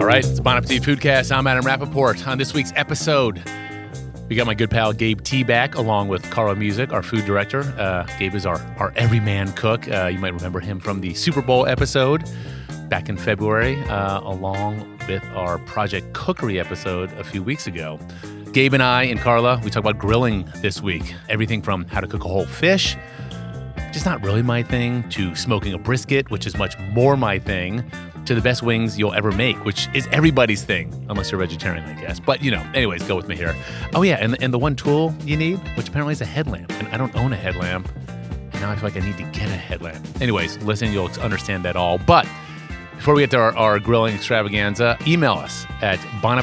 right, it's Bon Appetit Foodcast. I'm Adam Rappaport. On this week's episode, we got my good pal Gabe T back, along with Carla Music, our food director. Gabe is our everyman cook. You might remember him from the Super Bowl episode back in February, along with our Project Cookery episode a few weeks ago. Gabe and I and Carla, we talk about grilling this week. Everything from how to cook a whole fish, which is not really my thing, to smoking a brisket, which is much more my thing, to the best wings you'll ever make, which is everybody's thing, unless you're vegetarian, I guess. But, anyways, go with me here. Oh, yeah, and the one tool you need, which apparently is a headlamp, and I don't own a headlamp, and now I feel like I need to get a headlamp. Anyways, listen, you'll understand that all. But before we get to our grilling extravaganza, email us at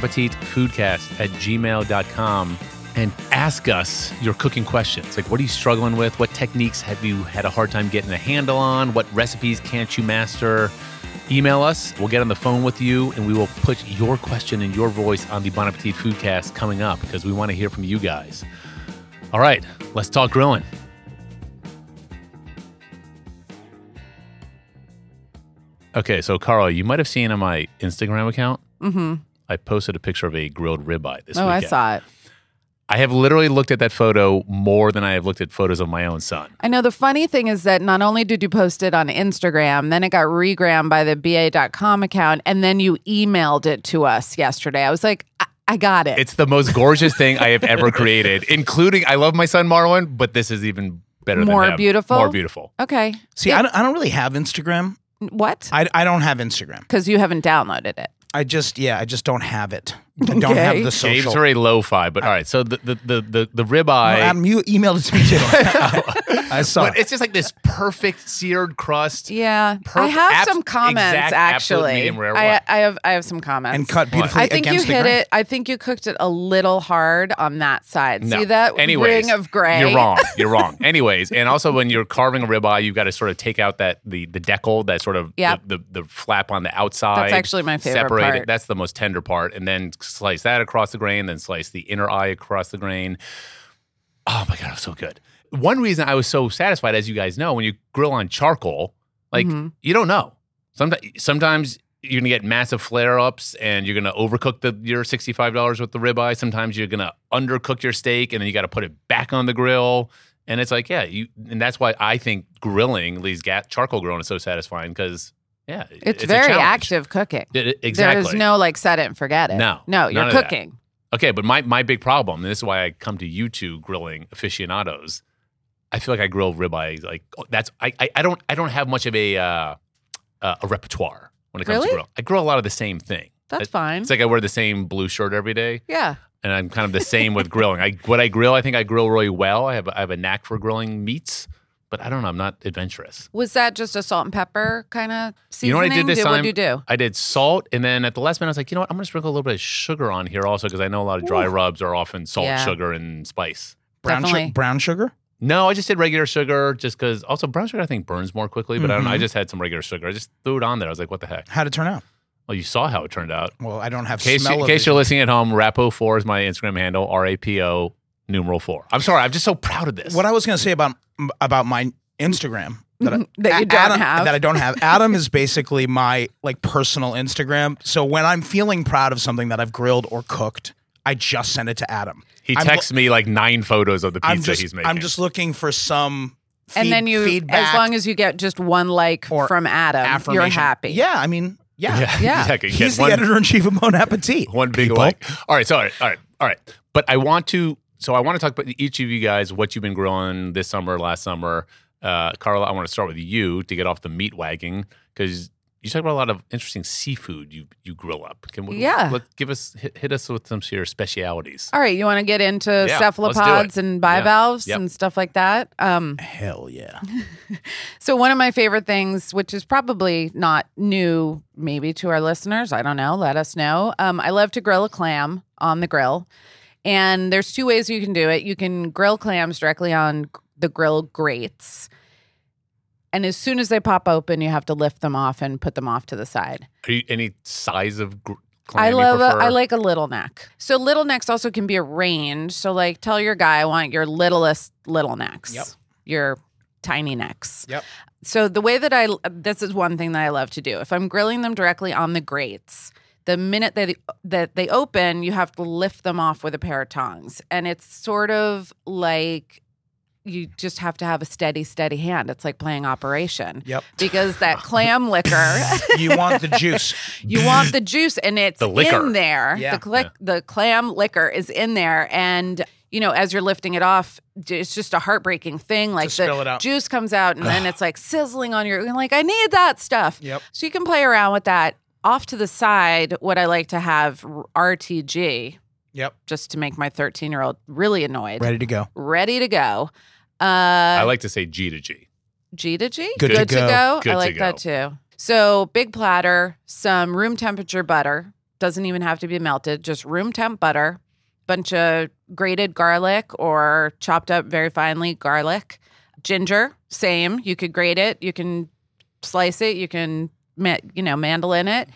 bonappetitfoodcast@gmail.com and ask us your cooking questions. Like, what are you struggling with? What techniques have you had a hard time getting a handle on? What recipes can't you master? Email us. We'll get on the phone with you, and we will put your question and your voice on the Bon Appetit Foodcast coming up because we want to hear from you guys. All right, let's talk grilling. Okay, so Carl, you might have seen on my Instagram account, I posted a picture of a grilled ribeye this weekend. I saw it. I have literally looked at that photo more than I have looked at photos of my own son. I know the funny thing is that not only did you post it on Instagram, then it got regrammed by the BA.com account, and then you emailed it to us yesterday. I was like, I got it. It's the most gorgeous thing I have ever created, including, I love my son Marlon, but this is even better than him. More beautiful? More beautiful. Okay. See, I don't really have Instagram. What? I don't have Instagram. Because you haven't downloaded it. I just don't have it. I don't have the social. Gabe's very lo-fi, but all right. So the ribeye. No, Adam, you emailed it to me too. I saw But it's just like this perfect seared crust. Yeah, I have some comments actually. Medium rare I have some comments and cut beautifully. I think you against the hit grain. it. I think you cooked it a little hard on that side. No. See that Anyways, ring of gray? You're wrong. You're wrong. Anyways, and also when you're carving a ribeye, you've got to sort of take out the decal, that sort of the flap on the outside. That's actually my favorite separate part. It. That's the most tender part, and then slice that across the grain, then slice the inner eye across the grain. Oh my God, it was so good. One reason I was so satisfied, as you guys know, when you grill on charcoal, like you don't know. Sometimes you're gonna get massive flare-ups, and you're gonna overcook your $65 with the ribeye. Sometimes you're gonna undercook your steak, and then you got to put it back on the grill. And it's like, and that's why I think grilling, at least charcoal grilling, is so satisfying because. Yeah, it's very active cooking. Exactly. There's no set it and forget it. No, you're cooking. Okay, but my big problem, and this is why I come to you two grilling aficionados. I feel like I grill ribeye I don't have much of a repertoire when it comes to grill. I grill a lot of the same thing. That's fine. It's like I wear the same blue shirt every day. Yeah. And I'm kind of the same with grilling. I think I grill really well. I have a knack for grilling meats. But I don't know. I'm not adventurous. Was that just a salt and pepper kind of seasoning? You know what I did this time? What did you do? I did salt, and then at the last minute, I was like, you know what? I'm going to sprinkle a little bit of sugar on here also because I know a lot of dry rubs are often salt, sugar, and spice. Brown sugar? No, I just did regular sugar just because also brown sugar I think burns more quickly, but I don't know. I just had some regular sugar. I just threw it on there. I was like, what the heck? How'd it turn out? Well, you saw how it turned out. Well, I don't have In case you're listening at home, Rapo4 is my Instagram handle, RAPO numeral 4. I'm sorry. I'm just so proud of this. What I was going to say about my Instagram that I don't have. Adam is basically my personal Instagram. So when I'm feeling proud of something that I've grilled or cooked, I just send it to Adam. He texts me 9 photos of the pizza he's making. I'm just looking for some and then feedback. As long as you get just one from Adam, you're happy. Yeah, I mean, yeah. He's the editor-in-chief of Bon Appetit. One big like. All right. But I want to talk about each of you guys, what you've been grilling this summer, last summer. Carla, I want to start with you to get off the meat wagging because you talk about a lot of interesting seafood you grill up. Hit us with some of your specialities. All right, you want to get into cephalopods and bivalves and stuff like that? Hell yeah. So one of my favorite things, which is probably not new maybe to our listeners, I don't know, let us know. I love to grill a clam on the grill. And there's 2 ways you can do it. You can grill clams directly on the grill grates. And as soon as they pop open, you have to lift them off and put them off to the side. Are you any size of clam I prefer? like a little neck. So little necks also can be arranged. So tell your guy, I want your littlest little necks. Yep. Your tiny necks. Yep. So the way that this is one thing that I love to do. If I'm grilling them directly on the grates, The minute that they open, you have to lift them off with a pair of tongs. And it's sort of like you just have to have a steady hand. It's like playing Operation. Yep. Because that clam liquor. You want the juice. You want the juice, and it's in there. Yeah. The clam liquor is in there. And, as you're lifting it off, it's just a heartbreaking thing. Like the juice comes out, and then it's like sizzling on you're like, I need that stuff. Yep. So you can play around with that. Off to the side, what I like to have, RTG. Yep. Just to make my 13-year-old really annoyed. Ready to go. I like to say G to G. G to G? Good to go. I like that too. So big platter, some room temperature butter. Doesn't even have to be melted. Just room temp butter. Bunch of grated garlic or chopped up very finely garlic. Ginger, same. You could grate it. You can slice it. You can, mandolin it.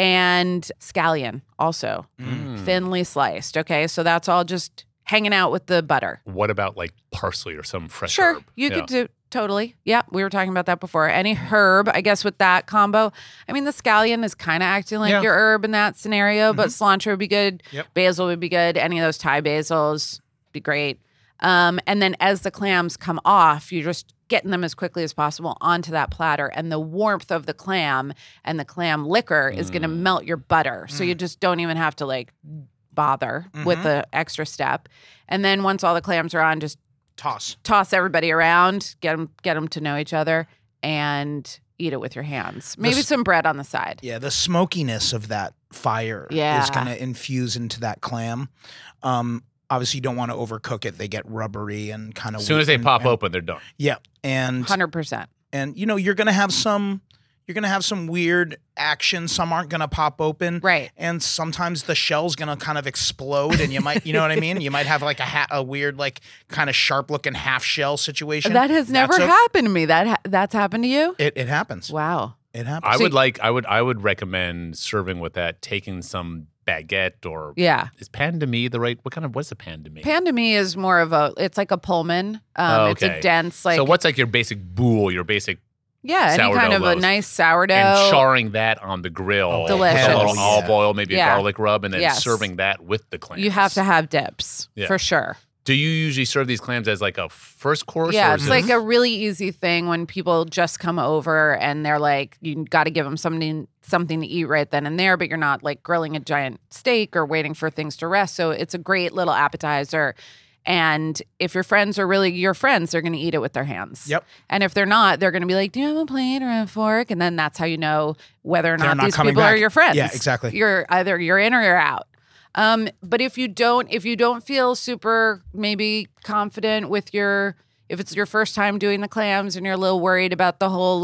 And scallion also. Thinly sliced. Okay, so that's all just hanging out with the butter. What about like parsley or some fresh herb? Sure, you could do totally. Yeah, we were talking about that before. Any herb, I guess, with that combo. I mean, the scallion is kind of acting like your herb in that scenario, but cilantro would be good. Yep. Basil would be good. Any of those Thai basils be great. And then as the clams come off, you're just getting them as quickly as possible onto that platter. And the warmth of the clam and the clam liquor is going to melt your butter. So you just don't even have to bother with the extra step. And then once all the clams are on, just toss everybody around, get them to know each other, and eat it with your hands. Maybe some bread on the side. Yeah, the smokiness of that fire is going to infuse into that clam. Obviously, you don't want to overcook it. They get rubbery and kind of. As soon as they pop open, they're done. Yeah, and 100%. And you're going to have some. You're going to have some weird action. Some aren't going to pop open. Right. And sometimes the shell's going to kind of explode and you might, you know what I mean? You might have like a weird, kind of sharp looking half shell situation. That has never happened to me. That's happened to you? It happens. Wow. It happens. I would recommend serving with that, taking some baguette or is pan de mie the right, what's a pan de mie? Pan de mie is more of it's like a Pullman. It's a dense So what's like your basic boule, your basic any kind of a nice sourdough. And charring that on the grill. Delicious. With a little olive oil, maybe a garlic rub, and then serving that with the clams. You have to have dips, for sure. Do you usually serve these clams as like a first course? Yeah, it's like a really easy thing when people just come over and they're like, you got to give them something to eat right then and there, but you're not like grilling a giant steak or waiting for things to rest. So it's a great little appetizer. And if your friends are really your friends, they're going to eat it with their hands. Yep. And if they're not, they're going to be like, do you have a plate or a fork? And then that's how you know whether or not these people are your friends. Yeah, exactly. You're in or you're out. But if you don't feel super maybe confident with if it's your first time doing the clams and you're a little worried about the whole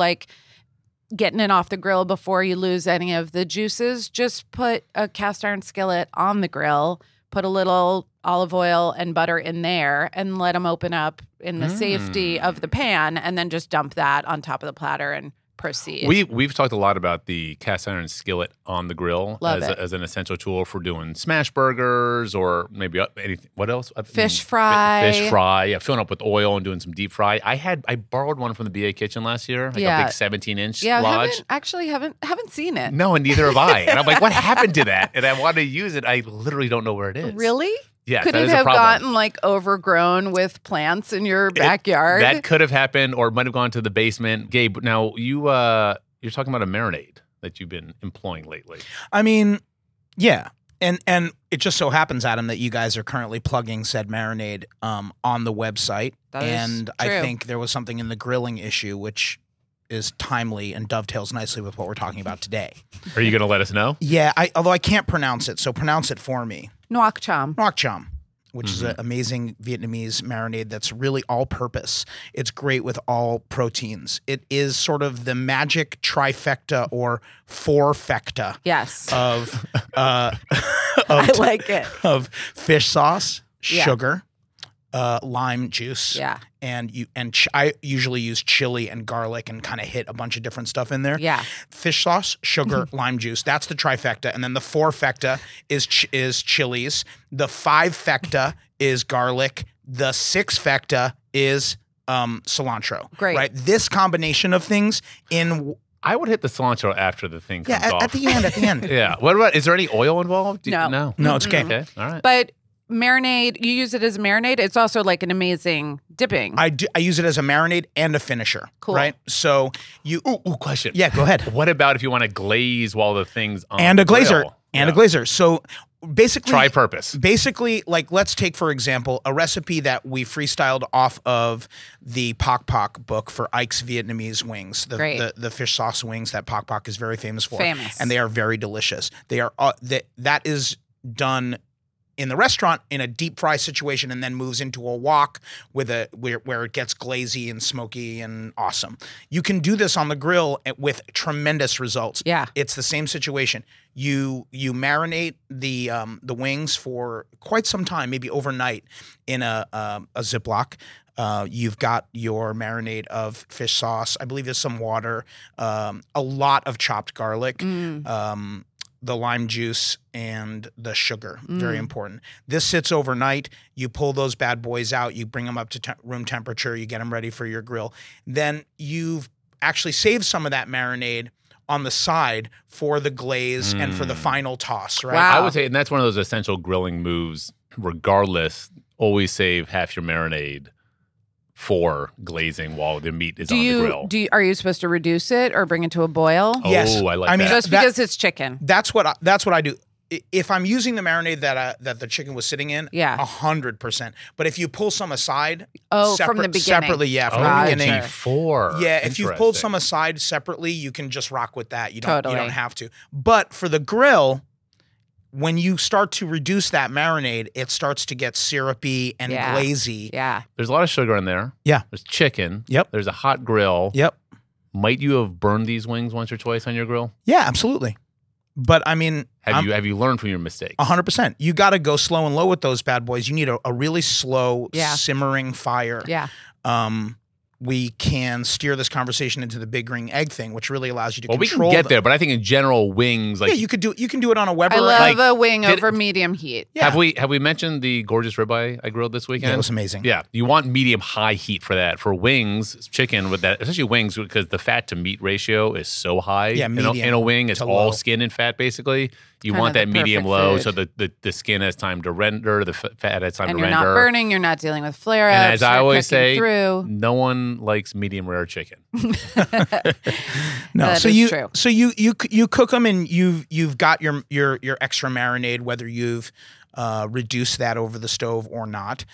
getting it off the grill before you lose any of the juices, just put a cast iron skillet on the grill, put a little olive oil and butter in there and let them open up in the safety of the pan, and then just dump that on top of the platter and proceed. We've talked a lot about the cast iron skillet on the grill as an essential tool for doing smash burgers or maybe anything. What else? Fish fry. Fish fry. Yeah, filling up with oil and doing some deep fry. I borrowed one from the BA Kitchen last year, a big 17-inch lodge. Haven't seen it. No, and neither have I. And I'm like, what happened to that? And I want to use it. I literally don't know where it is. Really? Yeah, could it have gotten overgrown with plants in your backyard? That could have happened, or it might have gone to the basement. Gabe, now you're talking about a marinade that you've been employing lately. I mean, yeah, and it just so happens, Adam, that you guys are currently plugging said marinade on the website, and I think there was something in the grilling issue which is timely and dovetails nicely with what we're talking about today. Are you going to let us know? Yeah, although I can't pronounce it, so pronounce it for me. Nuoc cham. Nuoc cham, which is an amazing Vietnamese marinade that's really all-purpose. It's great with all proteins. It is sort of the magic trifecta or fourfecta. Yes. Of I like it. Of fish sauce, sugar, lime juice. Yeah. I usually use chili and garlic and kind of hit a bunch of different stuff in there. Yeah. Fish sauce, sugar, lime juice. That's the trifecta. And then the fourfecta is chilies. The fivefecta is garlic. The sixfecta is cilantro. Great. Right? This combination of things I would hit the cilantro after the thing comes off. At the end. Yeah. What about, is there any oil involved? No. No, it's okay. Okay, all right. But marinade, you use it as a marinade. It's also like an amazing dipping. I use it as a marinade and a finisher. Cool. Right? So you... Ooh, question. Yeah, go ahead. What about if you want to glaze while the thing's on And a glazer. grill? And a glazer. So basically... Tri-purpose. Basically, like, let's take, for example, a recipe that we freestyled off of the Pok Pok book for Ike's Vietnamese wings, the fish sauce wings that Pok Pok is very famous for. And they are very delicious. They are that is done in the restaurant in a deep fry situation and then moves into a wok with where it gets glazy and smoky and awesome. You can do this on the grill with tremendous results. Yeah. It's the same situation. You marinate the wings for quite some time, maybe overnight, in a Ziploc. You've got your marinade of fish sauce. I believe there's some water, a lot of chopped garlic, the lime juice, and the sugar. Very important. This sits overnight. You pull those bad boys out. You bring them up to room temperature. You get them ready for your grill. Then you've actually saved some of that marinade on the side for the glaze and for the final toss, right? Wow. I would say, and that's one of those essential grilling moves, regardless, always save half your marinade for glazing while the meat is on the grill. Are you supposed to reduce it or bring it to a boil? Yes. Oh, I like that. Just because it's chicken. That's what I do. If I'm using the marinade that the chicken was sitting in, 100%. But if you pull some aside, from the beginning, separately, from the beginning, before. If you've pulled some aside separately, you can just rock with that. You don't have to. But for the grill, when you start to reduce that marinade, it starts to get syrupy and glazy. Yeah. There's a lot of sugar in there. Yeah. There's chicken. Yep. There's a hot grill. Yep. Might you have burned these wings once or twice on your grill? Yeah, absolutely. But I mean, have you learned from your mistakes? 100%. You got to go slow and low with those bad boys. You need a really slow, simmering fire. Yeah. We can steer this conversation into the big green egg thing, which really allows you to control. We can get there, but I think in general, wings you can do it on a Weber. I love a wing over medium heat. Yeah. Have we mentioned the gorgeous ribeye I grilled this weekend? Yeah, it was amazing. Yeah, you want medium high heat for that. For wings, chicken with that, especially wings, because the fat to meat ratio is so high. Yeah, medium in a wing, it's all low. skin and fat basically. You Kind want of that the medium perfect low, food. so the skin has time to render, the fat has time And to you're render. not burning, you're not dealing with flare-ups. And as I always say, through. no one likes medium rare chicken. No, That so is true. you cook them and you've got your extra marinade, whether you've reduced that over the stove or not.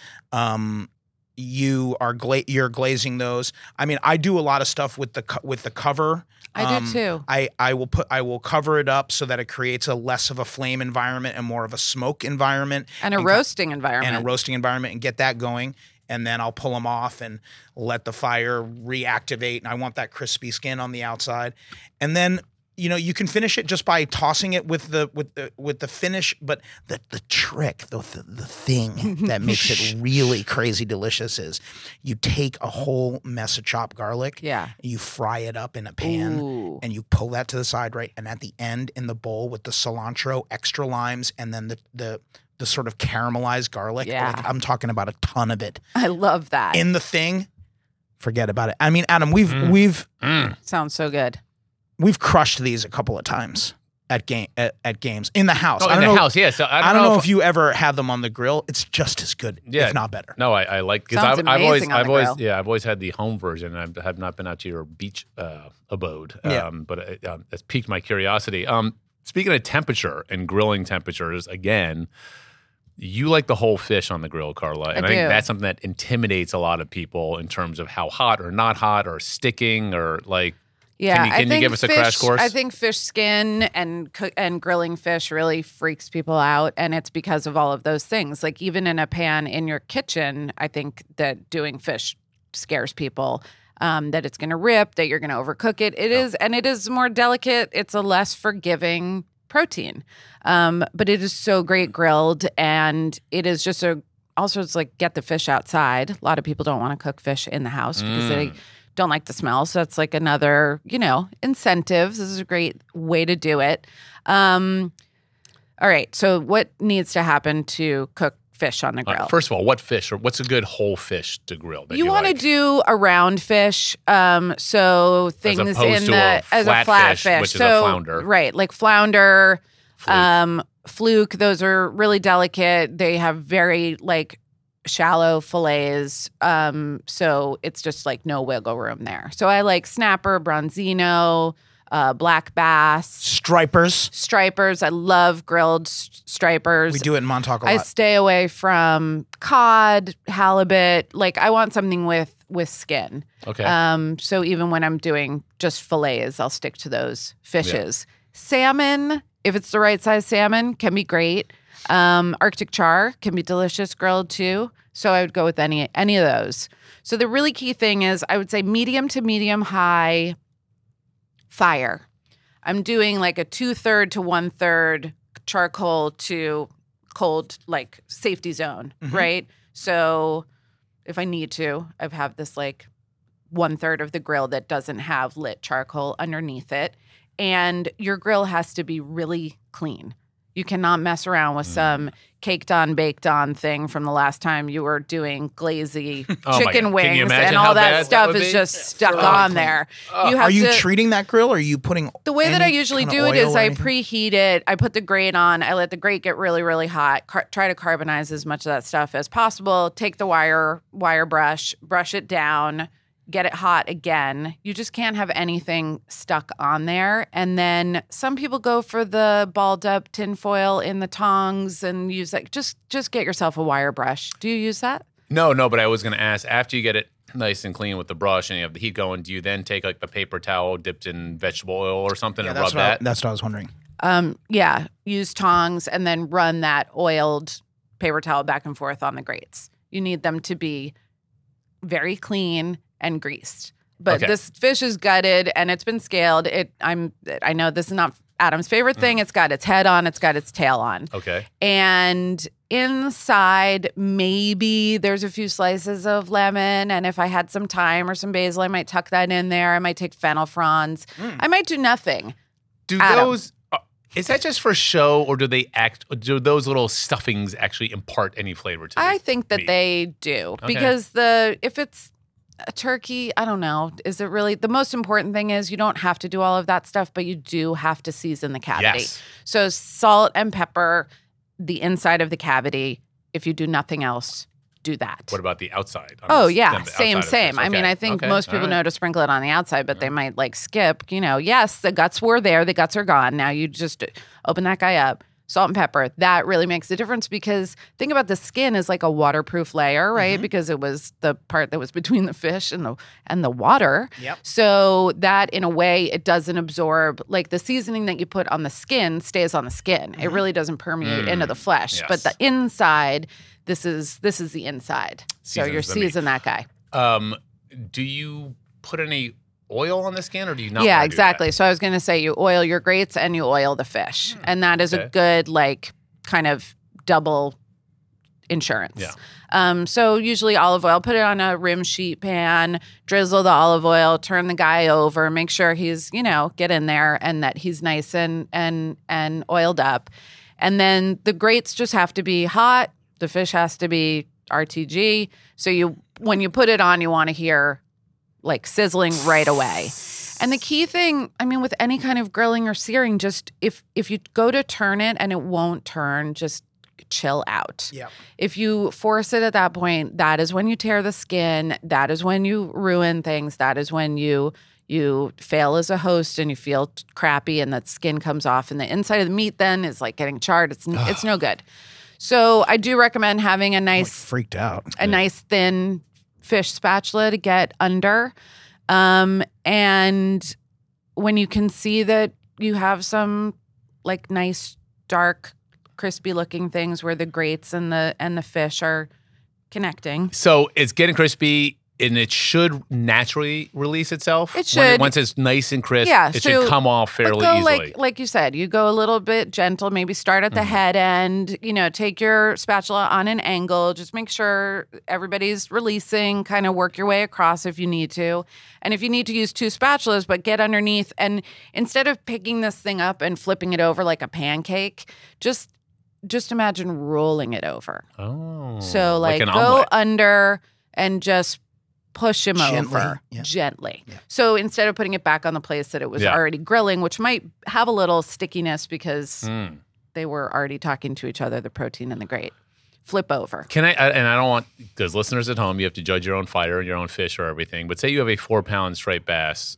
You're glazing those. I mean, I do a lot of stuff with the cover. I do too. I will cover it up so that it creates a less of a flame environment and more of a smoke environment And a roasting environment. and get that going. And then I'll pull them off and let the fire reactivate. And I want that crispy skin on the outside. And then, you can finish it just by tossing it with the finish. But the trick, the thing that makes it really crazy delicious is you take a whole mess of chopped garlic. Yeah. You fry it up in a pan. Ooh. And you pull that to the side, right? And at the end in the bowl with the cilantro, extra limes, and then the sort of caramelized garlic. Yeah. Like, I'm talking about a ton of it. I love that. In the thing, forget about it. I mean, Adam, we've Sounds so good. crushed these a couple of times at games in the house. Oh, in the house, yeah. So I don't know if you ever have them on the grill. It's just as good, if not better. No, I like, because Sounds amazing on the grill. I've always had the home version. And I have not been out to your beach abode, but it's piqued my curiosity. Speaking of temperature and grilling temperatures, again, you like the whole fish on the grill, Carla. And I think that's something that intimidates a lot of people in terms of how hot or not hot or sticking or like. Yeah, Can you give us a crash course? I think fish skin and grilling fish really freaks people out, and it's because of all of those things. Like even in a pan in your kitchen, I think that doing fish scares people. That it's going to rip, that you're going to overcook it. It is more delicate. It's a less forgiving protein, but it is so great grilled, and it is just also it's like get the fish outside. A lot of people don't want to cook fish in the house because they don't like the smell. So that's like another, incentives. This is a great way to do it. All right. So what needs to happen to cook fish on the grill. First of all, what fish or what's a good whole fish to grill? That you want to do a round fish, so things as opposed to as a flat fish, which is a flounder, right? Like flounder, fluke. Those are really delicate. They have very like shallow fillets, so it's just like no wiggle room there. So I like snapper, bronzino. Black bass. Stripers. I love grilled stripers. We do it in Montauk a lot. I stay away from cod, halibut. Like I want something with skin. Okay. So even when I'm doing just fillets, I'll stick to those fishes. Yeah. Salmon, if it's the right size salmon, can be great. Arctic char can be delicious grilled too. So I would go with any of those. So the really key thing is I would say medium to medium high fire. I'm doing like a 2/3 to 1/3 charcoal to cold, like safety zone, right? So if I need to, I have this like 1/3 of the grill that doesn't have lit charcoal underneath it. And your grill has to be really clean. You cannot mess around with some caked on, baked on thing from the last time you were doing glazy chicken wings and all that stuff is just stuck on there. Are you treating that grill or are you putting the way that I usually do it is I preheat it. I put the grate on. I let the grate get really, really hot. Try to carbonize as much of that stuff as possible. Take the wire brush it down. Get it hot again. You just can't have anything stuck on there. And then some people go for the balled up tinfoil in the tongs and use that. Just get yourself a wire brush. Do you use that? No, but I was going to ask, after you get it nice and clean with the brush and you have the heat going, do you then take like a paper towel dipped in vegetable oil or something and rub that? That's what I was wondering. Yeah. Use tongs and then run that oiled paper towel back and forth on the grates. You need them to be very clean and greased. But this fish is gutted and it's been scaled. I know this is not Adam's favorite thing. It's got its head on, it's got its tail on. Okay. And inside, maybe there's a few slices of lemon. And if I had some thyme or some basil, I might tuck that in there. I might take fennel fronds. I might do nothing. Is that just for show, or do those little stuffings actually impart any flavor to it? I think that they do. Okay. Because if it's a turkey, I don't know. Is it really? The most important thing is you don't have to do all of that stuff, but you do have to season the cavity. Yes. So salt and pepper, the inside of the cavity. If you do nothing else, do that. What about the outside? Same. Okay. I mean, I think most people know to sprinkle it on the outside, but they might like skip. Yes, the guts were there. The guts are gone. Now you just open that guy up. Salt and pepper, that really makes a difference because think about the skin as like a waterproof layer, right? Because it was the part that was between the fish and the water. Yep. So that in a way, it doesn't absorb, like the seasoning that you put on the skin stays on the skin. It really doesn't permeate into the flesh. Yes. But the inside, this is the inside. So you're seasoning that guy. Do you put any oil on the skin, or do you not? Yeah, exactly. So I was going to say you oil your grates and you oil the fish, and that is a good like kind of double insurance. Yeah. So usually olive oil. Put it on a rim sheet pan, drizzle the olive oil, turn the guy over, make sure he's get in there and that he's nice and oiled up, and then the grates just have to be hot. The fish has to be RTG. So when you put it on, you want to hear like sizzling right away. And the key thing, I mean, with any kind of grilling or searing, just if you go to turn it and it won't turn, just chill out. Yeah. If you force it at that point, that is when you tear the skin. That is when you ruin things. That is when you fail as a host and you feel crappy and that skin comes off and the inside of the meat then is like getting charred. It's no good. So I do recommend having a nice, freaked out, nice thin fish spatula to get under. And when you can see that you have some like nice, dark, crispy looking things where the grates and the fish are connecting. So it's getting crispy and it should naturally release itself. It should. Once it's nice and crisp, it should come off fairly easily. Like you said, you go a little bit gentle, maybe start at the head end, take your spatula on an angle, just make sure everybody's releasing, kind of work your way across if you need to. And if you need to use two spatulas, but get underneath and instead of picking this thing up and flipping it over like a pancake, just just imagine rolling it over. Oh. So like an go omelet. under and just push him over Yeah. gently. Yeah. So instead of putting it back on the place that it was already grilling, which might have a little stickiness because they were already talking to each other, the protein and the grate. Flip over. Can I, and I don't want, because listeners at home, you have to judge your own fighter and your own fish or everything, but say you have a 4-pound striped bass,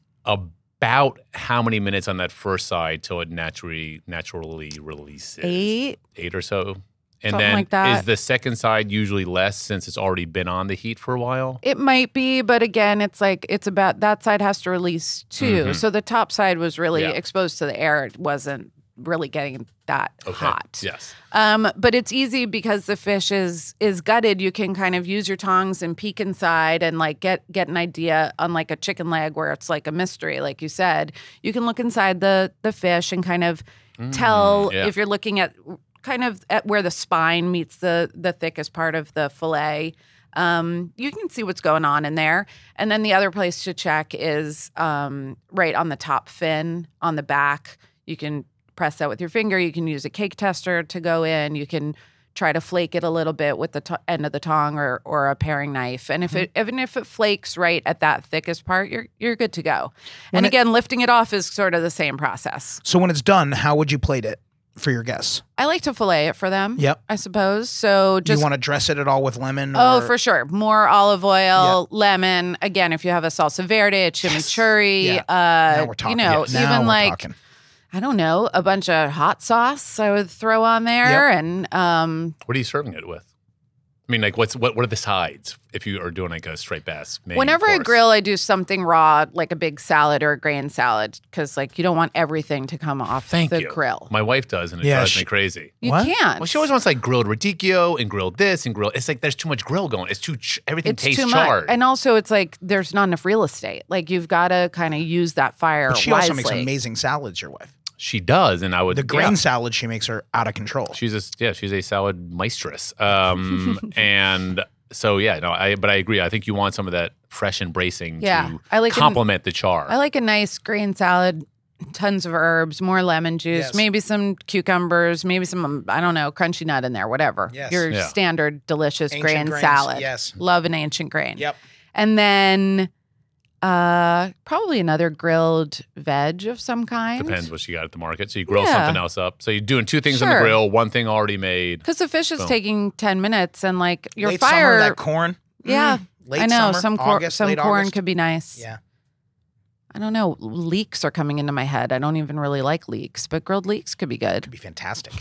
about how many minutes on that first side till it naturally releases? 8 or so. And Something then like that. Is the second side usually less since it's already been on the heat for a while? It might be, but again, it's like it's about that side has to release too. Mm-hmm. So the top side was really exposed to the air. It wasn't really getting that hot. Yes. But it's easy because the fish is gutted. You can kind of use your tongs and peek inside and like get an idea. Unlike a chicken leg where it's like a mystery, like you said, you can look inside the fish and kind of tell if you're looking at kind of at where the spine meets the thickest part of the fillet. You can see what's going on in there. And then the other place to check is right on the top fin on the back. You can press that with your finger. You can use a cake tester to go in. You can try to flake it a little bit with the end of the tong or a paring knife. And even if it flakes right at that thickest part, you're good to go. And again, lifting it off is sort of the same process. So when it's done, how would you plate it for your guests? I like to fillet it for them. Yep. I suppose. So Do just you want to dress it at all with lemon? Oh, or- for sure. More olive oil, lemon. Again, if you have a salsa verde, a chimichurri, Now we're talking. Now Now even we're like talking. I don't know, a bunch of hot sauce I would throw on there. And What are you serving it with? I mean, like, what are the sides if you are doing like a straight bass main whenever I course? grill, I do something raw, like a big salad or a grain salad, because like you don't want everything to come off the grill. My wife does, and it drives me crazy. You What? can't. Well, she always wants like grilled radicchio and grilled this and grilled. It's like there's too much grill going. It's everything tastes too charred. much. And also, it's like there's not enough real estate. Like you've got to kind of use that fire But she wisely. also makes amazing salads, your wife. She does, and I would The grain salad she makes are out of control. She's a salad maestress, and so but I agree. I think you want some of that fresh and bracing to complement the char. I like a nice grain salad, tons of herbs, more lemon juice, maybe some cucumbers, maybe some I don't know, crunchy nut in there, whatever. Yes. Your standard delicious Ancient grain grains, salad. yes. Love an ancient grain. Yep. And then probably another grilled veg of some kind. Depends what you got at the market. So you grill something else up. So you're doing 2 things on the grill, 1 thing already made. Because the fish is taking 10 minutes and like your late fire. Summer, that corn. Yeah. Late I know. summer, Some corn August. could be nice. Yeah. I don't know. Leeks are coming into my head. I don't even really like leeks, but grilled leeks could be good. Could be fantastic.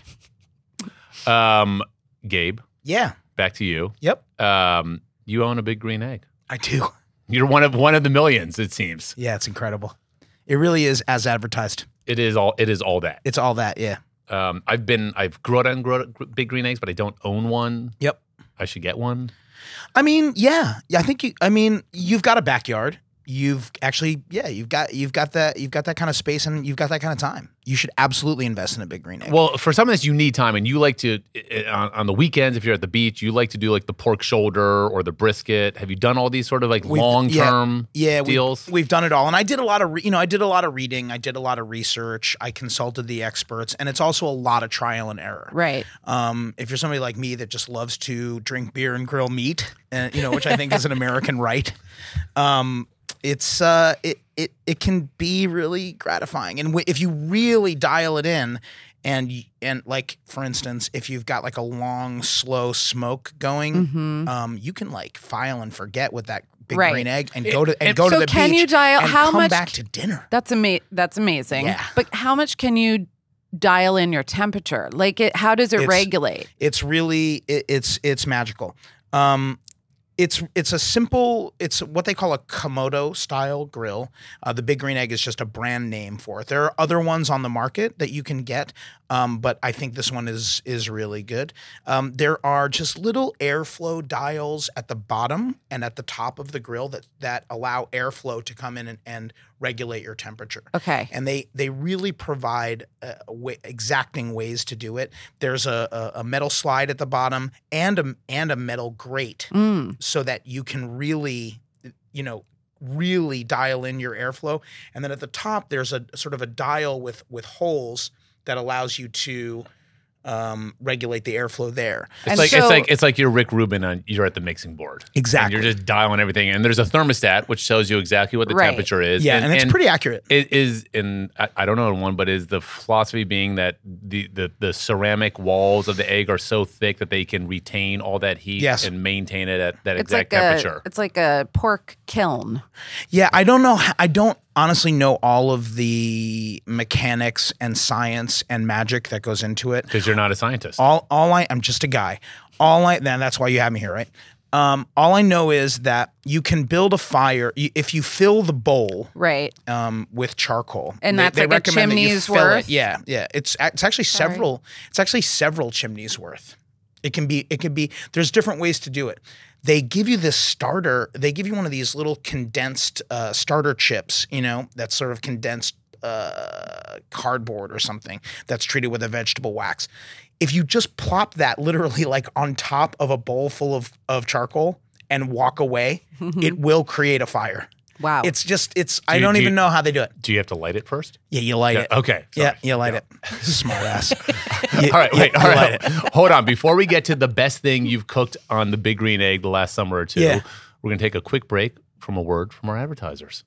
Gabe. Yeah. Back to you. Yep. You own a big green egg. I do. You're one of the millions, it seems. Yeah, it's incredible. It really is as advertised. It is all that. It's all that, yeah. I've grown up big green eggs, but I don't own one. Yep. I should get one. I mean, yeah. I think you've got a backyard. You've actually, you've got that kind of space and you've got that kind of time. You should absolutely invest in a big green egg. Well, for some of this, you need time, and you like to on the weekends if you're at the beach, you like to do like the pork shoulder or the brisket. Have you done all these sort of like long term deals? We've done it all, and I did a lot of reading. I did a lot of research. I consulted the experts, and it's also a lot of trial and error. Right. If you're somebody like me that just loves to drink beer and grill meat, and which I think is an American right. It's it can be really gratifying, and if you really dial it in, and like for instance, if you've got like a long slow smoke going, you can like file and forget with that big green egg and go to the so beach. Can you dial and how come much back to dinner? That's amazing. Yeah. But how much can you dial in your temperature? Like how does it regulate? It's really it's magical. It's what they call a Komodo style grill. The Big Green Egg is just a brand name for it. There are other ones on the market that you can get, but I think this one is really good. There are just little airflow dials at the bottom and at the top of the grill that allow airflow to come in and regulate your temperature. Okay. And they really provide exacting ways to do it. There's a metal slide at the bottom and a metal grate so that you can really dial in your airflow. And then at the top, there's a sort of a dial with holes that allows you to regulate the airflow there. It's like you're Rick Rubin you're at the mixing board. Exactly. And you're just dialing everything in. And there's a thermostat which tells you exactly what the temperature is. Yeah, and it's pretty accurate. It is I don't know one, but is the philosophy being that the ceramic walls of the egg are so thick that they can retain all that heat and maintain it at that exact temperature. It's like a pork kiln. Yeah, I don't know. I don't honestly know all of the mechanics and science and magic that goes into it. Because you're not a scientist. I'm just a guy. That's why you have me here, right? All I know is that you can build a fire if you fill the bowl with charcoal, and that's like a chimney's worth. Yeah. It's actually several. It's actually several chimneys worth. It can be. There's different ways to do it. They give you this starter. They give you one of these little condensed starter chips. That's sort of condensed cardboard or something that's treated with a vegetable wax. If you just plop that literally like on top of a bowl full of charcoal and walk away, it will create a fire. Wow. I don't even know how they do it. Do you have to light it first? Yeah, you light it. Okay. Sorry. Yeah, you light it. Smart ass. All right. Hold on. Before we get to the best thing you've cooked on the Big Green Egg the last summer or two, we're going to take a quick break from a word from our advertisers.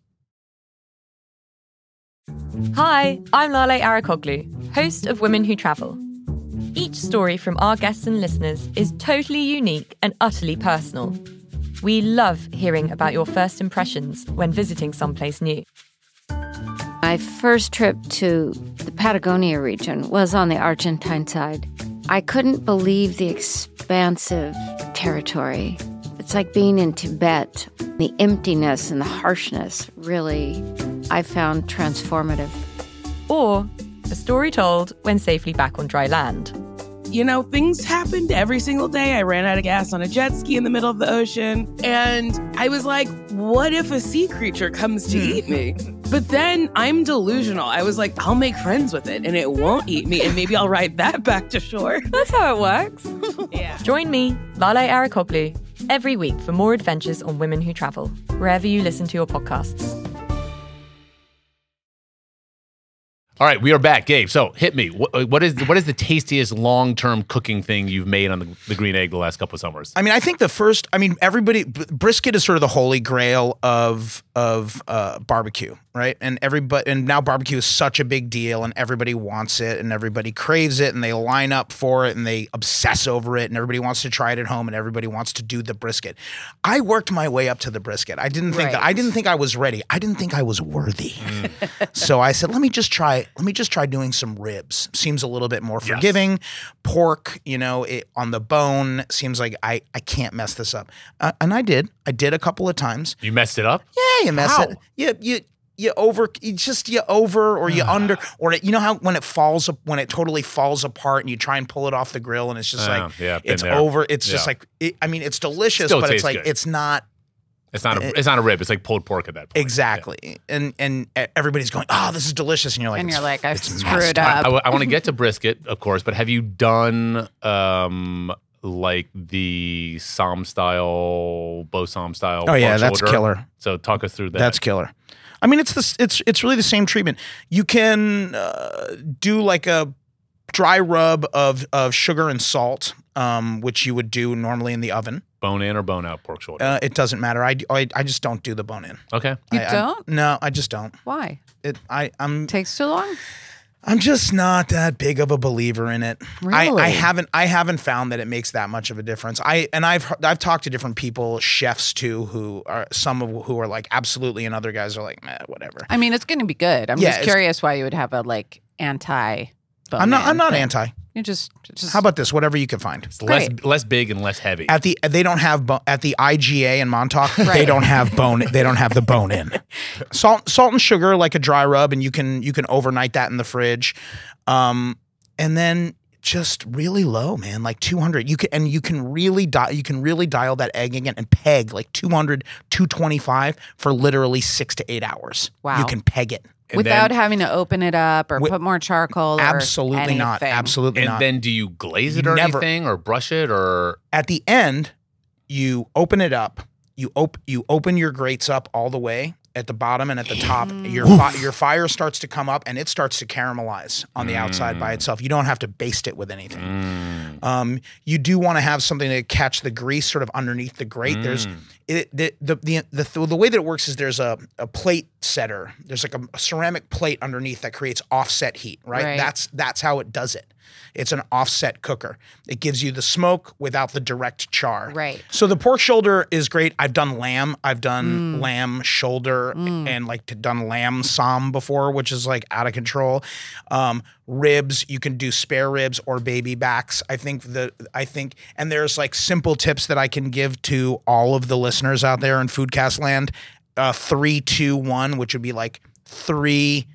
Hi, I'm Lale Arikoglu, host of Women Who Travel. Each story from our guests and listeners is totally unique and utterly personal. We love hearing about your first impressions when visiting someplace new. My first trip to the Patagonia region was on the Argentine side. I couldn't believe the expansive territory. It's like being in Tibet. The emptiness and the harshness really, I found transformative. Or a story told when safely back on dry land. Things happened every single day. I ran out of gas on a jet ski in the middle of the ocean. And I was like, what if a sea creature comes to eat me? But then I'm delusional. I was like, I'll make friends with it and it won't eat me. And maybe I'll ride that back to shore. That's how it works. Yeah. Join me, Lale Arikoglu, every week for more adventures on Women Who Travel, wherever you listen to your podcasts. All right, we are back. Gabe, so hit me. What is the tastiest long-term cooking thing you've made on the Green Egg the last couple of summers? I mean, I think brisket is sort of the holy grail of barbecue, right? And now barbecue is such a big deal and everybody wants it and everybody craves it and they line up for it and they obsess over it and everybody wants to try it at home and everybody wants to do the brisket. I worked my way up to the brisket. I didn't think I was ready. I didn't think I was worthy. So I said, let me just try doing some ribs. Seems a little bit more forgiving. Yes. Pork, on the bone seems like I can't mess this up. And I did. I did a couple of times. You messed it up? Yeah, you messed it. You under, or how when it totally falls apart and you try and pull it off the grill and it's just it's over. It's just like, it's delicious, but it's like, good. It's not. It's not a rib. It's like pulled pork at that point. Exactly. Yeah. And everybody's going, oh, this is delicious. And you're like, I've screwed up. I want to get to brisket, of course, but have you done like the Bosom style? Oh yeah, that's shoulder? killer. So talk us through that. That's killer. I mean, it's really the same treatment. You can do like a dry rub of sugar and salt, which you would do normally in the oven. Bone in or bone out pork shoulder? It doesn't matter. I just don't do the bone in. Okay. You don't? No, I just don't. Why? I'm takes too long? I'm just not that big of a believer in it. Really? I haven't found that it makes that much of a difference. I've talked to different people, chefs too, who are like absolutely, and other guys are like, whatever. I mean, it's going to be good. I'm just curious why you would have a like anti. I'm not anti. You just how about this? Whatever you can find. It's less big and less heavy. They don't have at the IGA in Montauk. Right. They don't have bone. They don't have the bone in. Salt and sugar like a dry rub, and you can overnight that in the fridge, and then just really low, man, like 200. You can really dial that egg again and peg like 200, 225 for literally 6 to 8 hours. Wow, you can peg it. Without having to open it up or put more charcoal absolutely or anything. Not. Absolutely not. And then do you glaze it or anything or brush it or? At the end, you open it up. You open your grates up all the way at the bottom and at the top. Your fire starts to come up and it starts to caramelize on the outside by itself. You don't have to baste it with anything. You do want to have something to catch the grease sort of underneath the grate. There's the way that it works is there's a plate setter. There's like a ceramic plate underneath that creates offset heat, right? That's how it does it. It's an offset cooker. It gives you the smoke without the direct char. Right. So the pork shoulder is great. I've done lamb. I've done lamb shoulder and done lamb som before, which is like out of control. Ribs, you can do spare ribs or baby backs. I think and there's like simple tips that I can give to all of the listeners out there in Foodcast land. 3, 2, 1, which would be like 3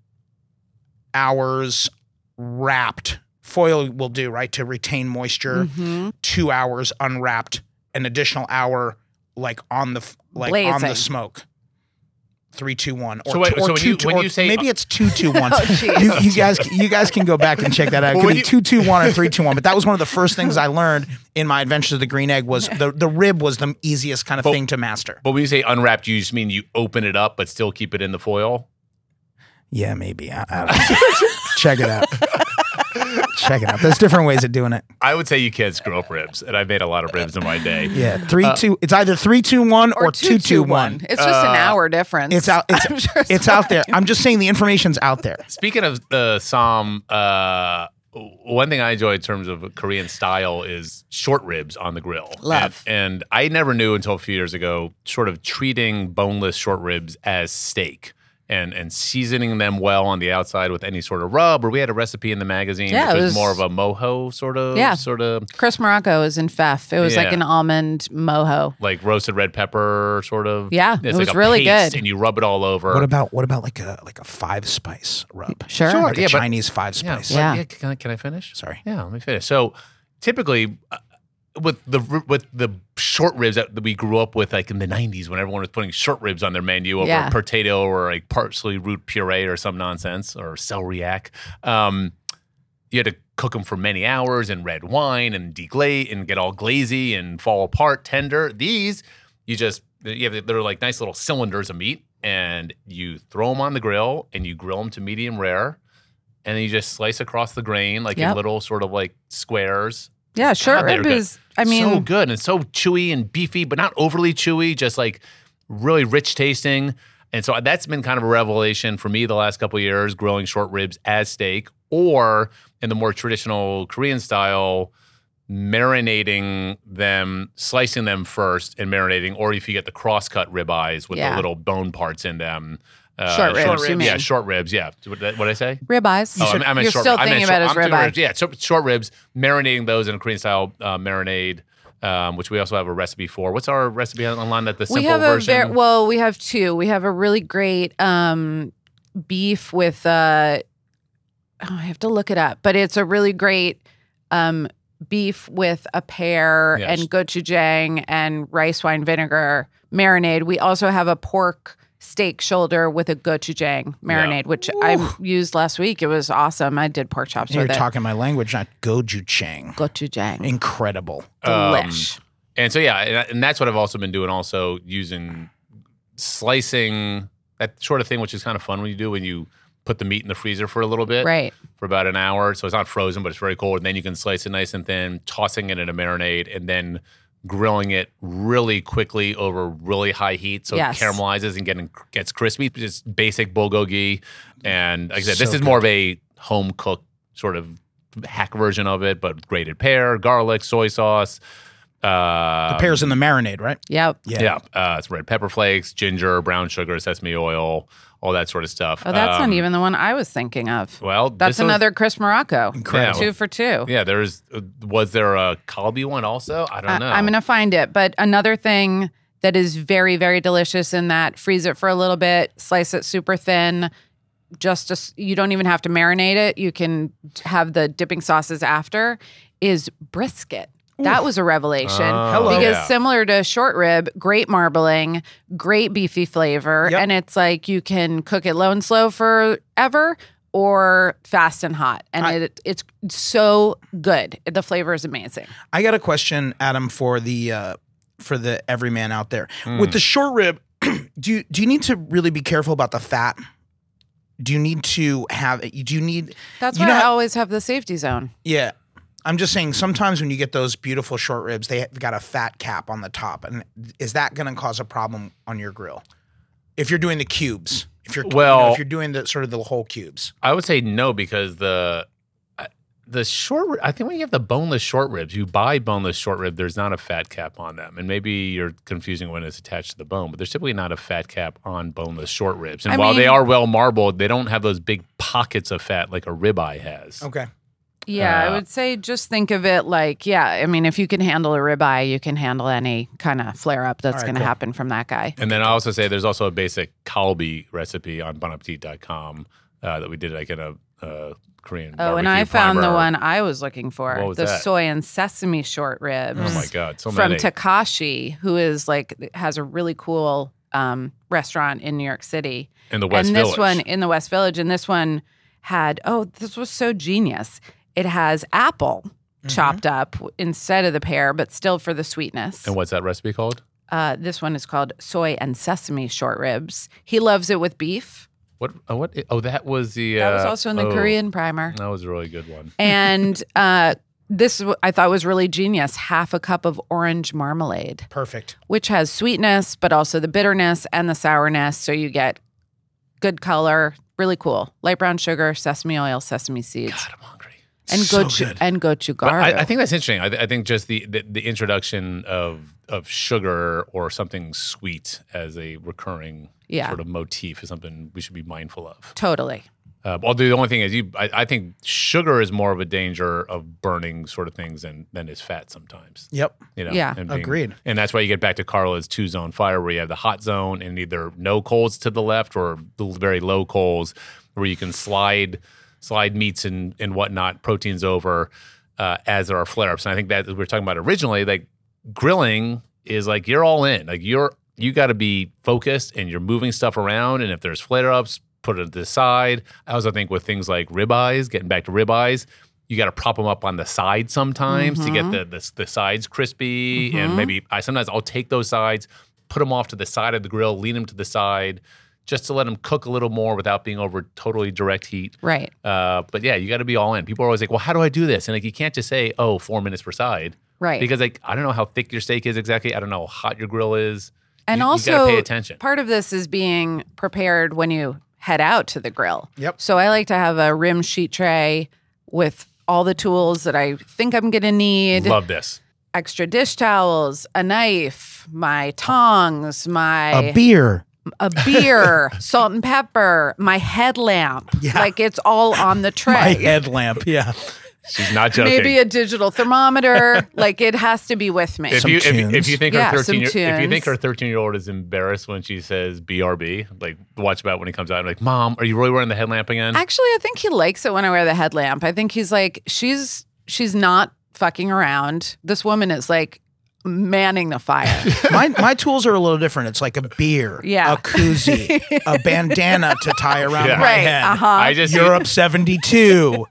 hours wrapped. Foil will do, right, to retain moisture. 2 hours unwrapped, an additional hour on the smoke. 3, 2, 1. Or when you say maybe it's 2, 2, 1. You guys can go back and check that out. It could be 2, 2, 1 or 3, 2, 1. But that was one of the first things I learned in my Adventures of the Green Egg was the rib was the easiest kind of thing to master. But when you say unwrapped, you just mean you open it up but still keep it in the foil? Yeah, maybe. I don't know. Check it out. Check it out. There's different ways of doing it. I would say you can't screw up ribs, and I've made a lot of ribs in my day. Yeah, 3, 2. It's either 3, 2, 1 or 2, 2, 1. It's just an hour difference. It's out. It's out there. I'm just saying the information's out there. Speaking of som, one thing I enjoy in terms of Korean style is short ribs on the grill. Love. And I never knew until a few years ago, sort of treating boneless short ribs as steak. And seasoning them well on the outside with any sort of rub, or we had a recipe in the magazine which was more of a mojo sort of. Chris Morocco is in Pfeff. It was like an almond mojo. Like roasted red pepper sort of. Yeah, it's it was like really paste, good. And you rub it all over. What about like a 5-spice rub? Sure. Like a Chinese 5-spice. Yeah. Can I finish? Sorry. Yeah, let me finish. So typically with the short ribs that we grew up with, like in the 90s, when everyone was putting short ribs on their menu over potato or like parsley root puree or some nonsense or celeriac, you had to cook them for many hours in red wine and deglaze and get all glazy and fall apart tender. These, they're like nice little cylinders of meat, and you throw them on the grill and you grill them to medium rare, and then you just slice across the grain like in little sort of like squares. Yeah, short rib is, so good and so chewy and beefy, but not overly chewy, just like really rich tasting. And so that's been kind of a revelation for me the last couple of years, grilling short ribs as steak, or in the more traditional Korean style, marinating them, slicing them first and marinating, or if you get the cross-cut ribeyes with the little bone parts in them. Short ribs, you mean? Yeah, short ribs, yeah. What did I say? Ribeyes. You're still thinking about as ribeye. Yeah, short ribs, marinating those in a Korean-style marinade, which we also have a recipe for. What's our recipe online? That the simple version? We have two. We have a really great beef with, I have to look it up, but it's a really great beef with a pear and gochujang and rice wine vinegar marinade. We also have a pork steak shoulder with a gochujang marinade, which I used last week. It was awesome. I did pork chops with it. You're talking my language, not gochujang. Gochujang. Incredible. Delish. And so, and that's what I've also been doing, also using slicing, that sort of thing, which is kind of fun when you put the meat in the freezer for a little bit. Right. For about an hour. So it's not frozen, but it's very cold. And then you can slice it nice and thin, tossing it in a marinade, and then grilling it really quickly over really high heat so it caramelizes and gets crispy. Just basic bulgogi. And like I said, this is more of a home cooked sort of hack version of it, but grated pear, garlic, soy sauce. The pear's in the marinade, right? Yep. Yeah. It's red pepper flakes, ginger, brown sugar, sesame oil, all that sort of stuff. Oh, that's not even the one I was thinking of. Well, that's another Chris Morocco. Incredible. 2 for 2. Yeah, was there a kalbi one also? I don't know. I'm going to find it. But another thing that is very, very delicious in that, freeze it for a little bit, slice it super thin. You don't even have to marinate it. You can have the dipping sauces after, is brisket. That was a revelation. Because similar to short rib, great marbling, great beefy flavor. And it's like you can cook it low and slow forever or fast and hot. And it's so good. The flavor is amazing. I got a question, Adam, for the everyman out there. With the short rib, Do you need to really be careful about the fat? Do you need to have? That's why I always have the safety zone. Yeah, I'm just saying. Sometimes when you get those beautiful short ribs, they've got a fat cap on the top, and is that going to cause a problem on your grill? If you're doing the cubes, if you're doing the sort of the whole cubes, I would say no, because the short, I think when you have the boneless short ribs, you buy boneless short rib, there's not a fat cap on them. And maybe you're confusing when it's attached to the bone, but there's typically not a fat cap on boneless short ribs. And while they are well marbled, they don't have those big pockets of fat like a ribeye has. Okay. Yeah, I would say just think of it like, if you can handle a ribeye, you can handle any kind of flare-up that's going to happen from that guy. And then I also say there's also a basic kalbi recipe on bonappetit.com that we did like in a Korean barbecue and I found the one I was looking for. What was the that? Soy and sesame short ribs. Oh my God, so from many. Takashi, who is has a really cool restaurant in New York City. In the West Village. And this one in the West Village. And this one had, this was so genius. It has apple chopped up instead of the pear, but still for the sweetness. And what's that recipe called? This one is called Soy and Sesame Short Ribs. He loves it with beef. What? Oh, that was the. That was also in the Korean primer. That was a really good one. And this I thought was really genius. Half a cup of orange marmalade. Perfect. Which has sweetness, but also the bitterness and the sourness. So you get good color. Really cool. Light brown sugar, sesame oil, sesame seeds. God, I'm hungry. And gochugaru. I think that's interesting. I think just the introduction of sugar or something sweet as a recurring sort of motif is something we should be mindful of. Totally. Although the only thing is, I think sugar is more of a danger of burning sort of things than is fat sometimes. Yep. Yeah. Agreed. And that's why you get back to Carla's 2-zone fire, where you have the hot zone and either no coals to the left or very low coals, where you can slide meats and whatnot, proteins over as there are flare-ups. And I think that we were talking about originally, like grilling is like you're all in. Like you got to be focused and you're moving stuff around. And if there's flare-ups, put it to the side. I also think with things like ribeyes, getting back to ribeyes, you got to prop them up on the side sometimes to get the sides crispy. And maybe sometimes I'll take those sides, put them off to the side of the grill, lean them to the side, just to let them cook a little more without being over totally direct heat. Right. But yeah, you got to be all in. People are always like, well, how do I do this? And like, you can't just say, 4 minutes per side. Right. Because like, I don't know how thick your steak is exactly. I don't know how hot your grill is. And you also, got to pay attention. Part of this is being prepared when you head out to the grill. Yep. So I like to have a rim sheet tray with all the tools that I think I'm going to need. Love this. Extra dish towels, a knife, my tongs, a beer, salt and pepper, my headlamp. Yeah. Like it's all on the tray. My headlamp, yeah. She's not joking. Maybe a digital thermometer. Like it has to be with me. If you think her 13 year old is embarrassed when she says BRB, like watch about when he comes out and like, Mom, are you really wearing the headlamp again? Actually, I think he likes it when I wear the headlamp. I think he's like, she's not fucking around. This woman is like manning the fire. My tools are a little different. It's like a beer, a koozie, a bandana to tie around my head. I just Europe 72.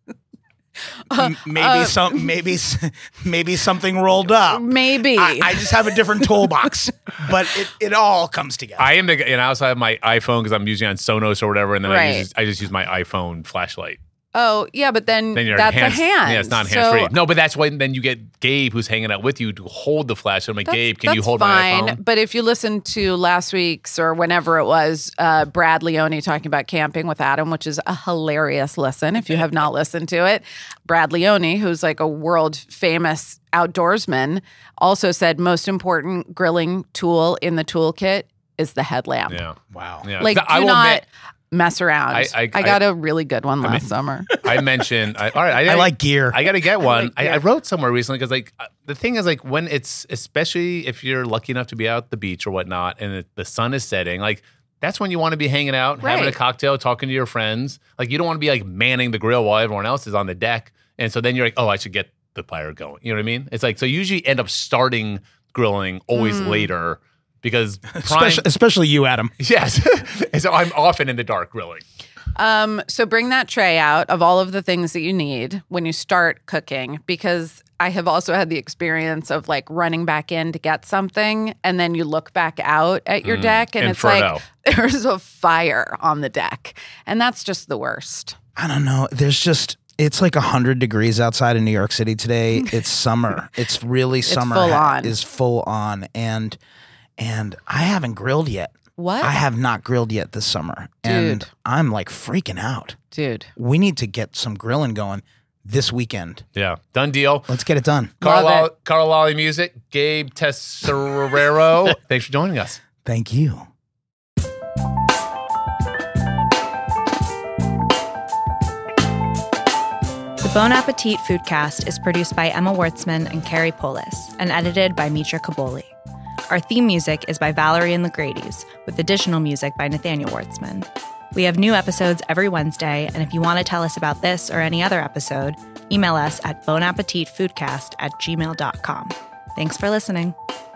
Maybe something rolled up. Maybe I just have a different toolbox, but it all comes together. I also have my iPhone because I'm using on Sonos or whatever, and then I just use my iPhone flashlight. Oh, yeah, but then you're that's a hand. Yeah, it's not hands-free. No, but that's when then you get Gabe, who's hanging out with you, to hold the flash. I'm like, Gabe, can you hold my iPhone? But if you listen to last week's or whenever it was, Brad Leone talking about camping with Adam, which is a hilarious listen if you have not listened to it. Brad Leone, who's like a world-famous outdoorsman, also said most important grilling tool in the toolkit is the headlamp. Yeah. Wow. Yeah. Like, do not mess around. I got a really good one last summer. I mentioned, all right, I like gear. I got to get one. I wrote somewhere recently because like the thing is like when it's, especially if you're lucky enough to be out at the beach or whatnot and the sun is setting, like that's when you want to be hanging out, having a cocktail, talking to your friends. Like you don't want to be like manning the grill while everyone else is on the deck. And so then you're like, oh, I should get the fire going. You know what I mean? It's like, so you usually end up starting grilling always later. Because especially you, Adam. Yes. And so I'm often in the dark grilling. So bring that tray out of all of the things that you need when you start cooking, because I have also had the experience of like running back in to get something and then you look back out at your deck and it's like there's a fire on the deck. And that's just the worst. I don't know. It's like 100 degrees outside in New York City today. It's summer. It's really summer. It's full on. Is full on. And I haven't grilled yet. What? I have not grilled yet this summer. Dude. And I'm like freaking out. Dude. We need to get some grilling going this weekend. Yeah. Done deal. Let's get it done. Carl Lally Music, Gabe Tesserero. Thanks for joining us. Thank you. The Bon Appetit Foodcast is produced by Emma Wurtzman and Carrie Polis and edited by Mitra Kaboli. Our theme music is by Valerie and the Grady's, with additional music by Nathaniel Wurtzman. We have new episodes every Wednesday, and if you want to tell us about this or any other episode, email us at bonappetitfoodcast@gmail.com. Thanks for listening.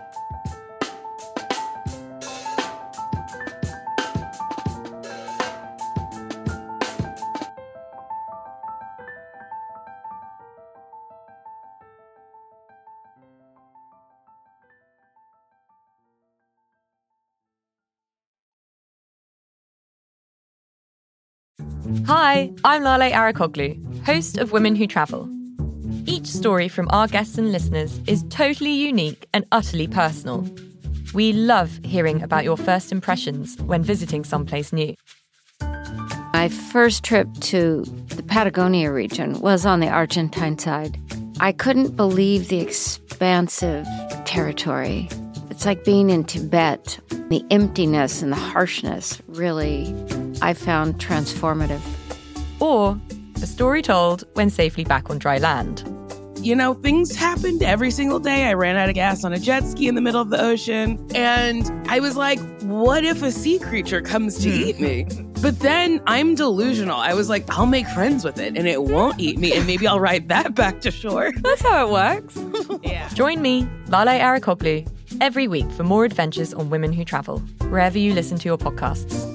Hi, I'm Lale Arikoglu, host of Women Who Travel. Each story from our guests and listeners is totally unique and utterly personal. We love hearing about your first impressions when visiting someplace new. My first trip to the Patagonia region was on the Argentine side. I couldn't believe the expansive territory. It's like being in Tibet. The emptiness and the harshness really, I found transformative. Or a story told when safely back on dry land. You know, things happened every single day. I ran out of gas on a jet ski in the middle of the ocean. And I was like, what if a sea creature comes to eat me? But then I'm delusional. I was like, I'll make friends with it and it won't eat me. And maybe I'll ride that back to shore. That's how it works. Yeah. Join me, Lale Arikoglu, every week for more adventures on Women Who Travel, wherever you listen to your podcasts.